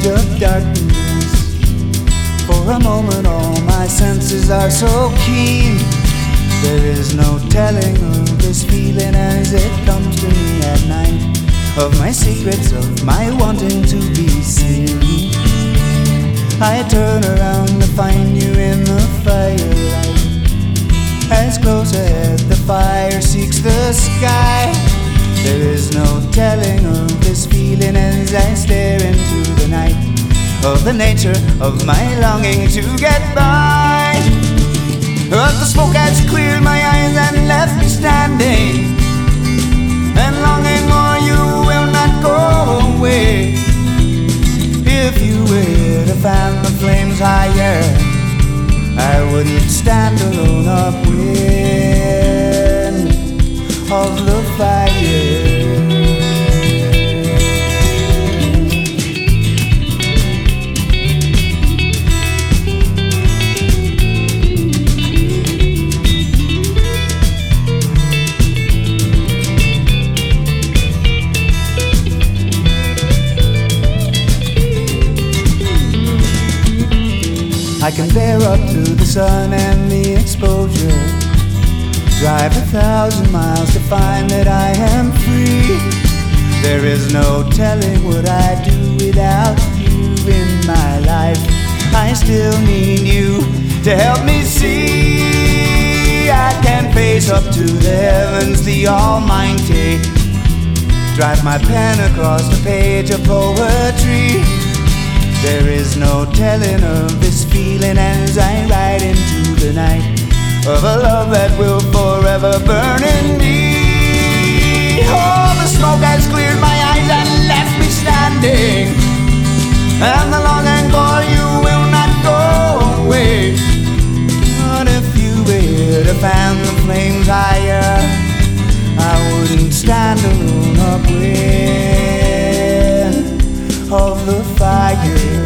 edge of darkness. For a moment all my senses are so keen. There is no telling of this feeling as it comes to me at night, of my secrets, of my wanting to be seen. I turn around to find you in the firelight, as close ahead the fire seeks the sky. There is no telling of this feeling as I stare into the night, of the nature of my longing to get by. But the smoke has cleared my eyes and left me standing, and longing for you will not go away. If you were to fan the flames higher, I wouldn't stand alone upwind of the fire. I can bear up to the sun and the exposure, drive 1,000 miles to find that I am free. There is no telling what I'd do without you in my life. I still need you to help me see. I can face up to the heavens, the Almighty, drive my pen across the page of poetry. There is no telling of this feeling as I ride into the night, of a love that will forever burn in me. Oh, the smoke has cleared my eyes and left me standing, and the longing for you will not go away. But if you were to fan the flames higher, I wouldn't stand alone upwind of the fire.